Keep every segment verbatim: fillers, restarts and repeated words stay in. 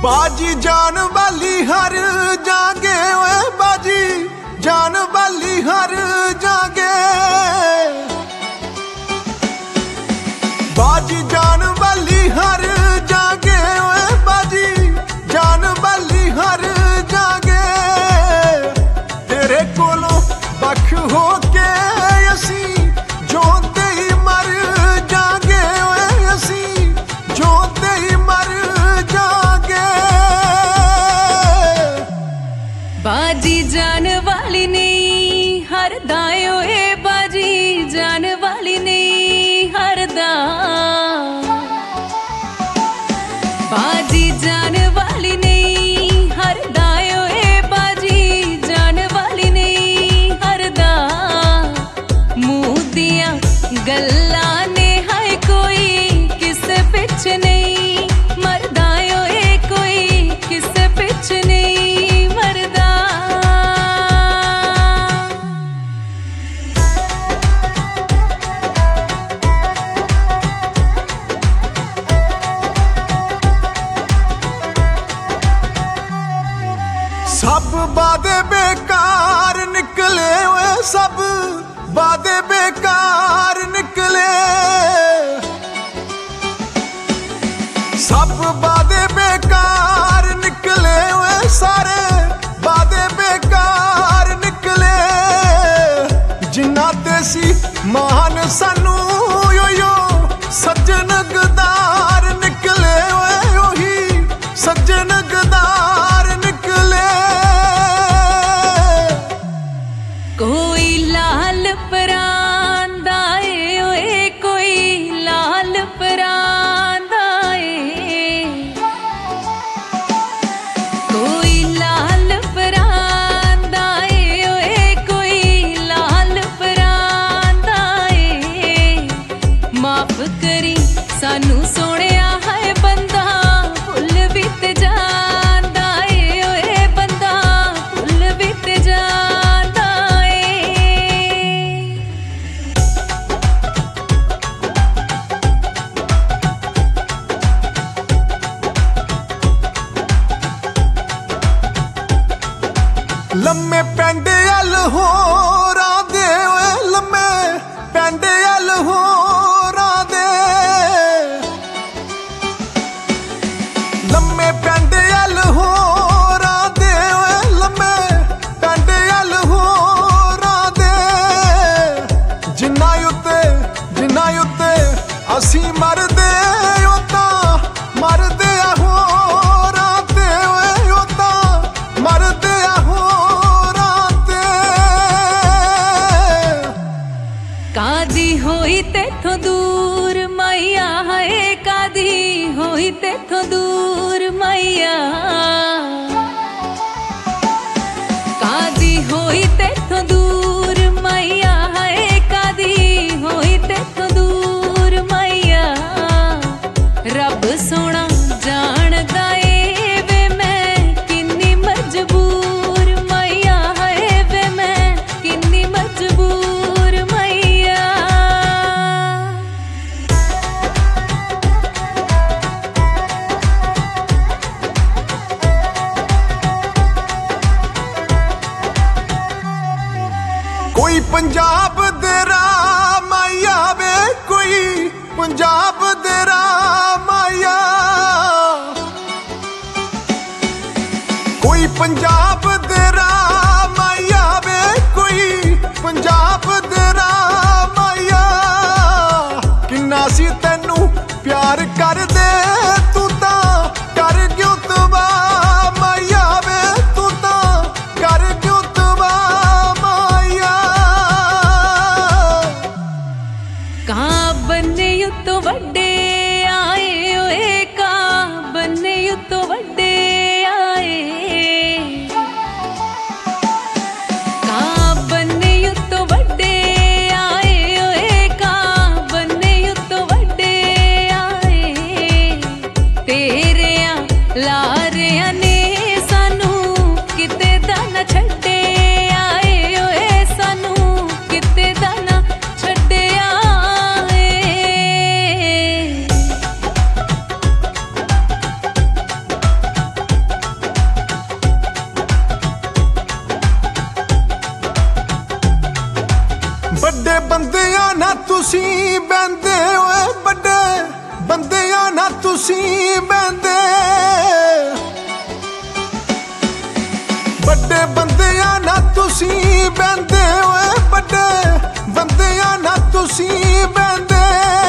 बाजी जान वाली हर जागे, ओए बाजी जान वाली हर जागे, बाजी जान वाली हर जागे, ओए बाजी जान वाली हर जागे। तेरे कोलों बख हो के असी जोते ही मर जागे, ओए असी जोते ही मर जागे। बाजी जान वाली नहीं हरदा, ओए बाजी जान वाली नहीं हरदा, बाजी जान वाली नहीं हरदा, ओए बाजी जान वाली नहीं हरदा। मुंह दियां गल्लां ने हाय कोई किस पिछ नहीं मरदा, ओए कोई किस पिछ नहीं मरदा। सब वादे बेकार निकले, ओए सब वादे बेकार निकले, सब वादे बेकार निकले, ओए सारे वादे बेकार निकले। जिन्ना ते सी महान सानू यो यो सज्जन गदार निकले, ओए ओही सज्जन गदार निकले। कोई लाल परांदा ए, ओए कोई लाल परांदा ए, कोई लाल परांदा ए, ओए कोई लाल परांदा ए। माफ करी सानू सोहणिया है बंदा भुल भी ते जांदा ए, ओए बंदा भुल भी ते जांदा ए। लम्मे पैंडे अल होरां दे, ओए लम्मे पैंडे अल होरां दे, लम्मे पैंडे अल होरां दे, ओए लम्मे पैंडे अल होरां दे। जिन्ना उत्ते जिन्ना उत्ते असी मरदे ओ तां मरदे आ होरां ते, ओए ओ तां मरदे आ होरां ते। कादी होई तेथों दूर मैया है, कादी होई तेथों दूर मैया, कादी होई तेथों दूर मैया है, कादी होई तेथों दूर मैया। रब सोना जानदा ए वे मैं किन्नी मजबूर मैया है, वे मैं किन्नी मजबूर मैया। कोई पंजाब दे राह माइया वे, कोई पंजाब दे राह माइया, कोई पंजाब दे राह माइया वे, कोई पंजाब दे राह माइया। किन्ना सी तैनू प्यार कर दे तू तां कर क्यों तबाह माइया वे, तू तां कर क्यों तबाह माइया। कहाँ बन्ने युतो वड्डे आए, ओए कहाँ बन्ने युतो वड्डे आए, कहाँ बन्ने युतो वड्डे आए, तुसी बहंदे ओए बड़े बंदियां ना तुसी बहंदे बड़े बंदियां ना तुसी बहंदे ओए बड़े बंदियां ना तुसी बहंदे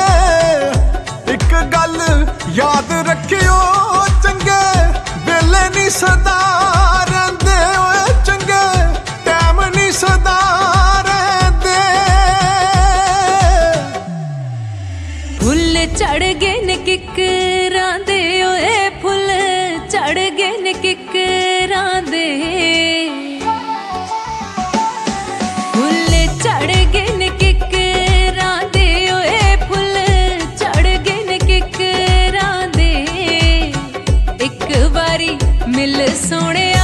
एक गल याद रखियो चंगे वेले नहीं सदा रहिंदे ओए चंगे टाइम नहीं सदा चढ़ गए न किकरां दे ओए फुल चढ़ गए न किकरां दे फुल चढ़ गए न किकरां दे ओए फुल चढ़ गए न किकरां दे एक बारी मिल सोहणिया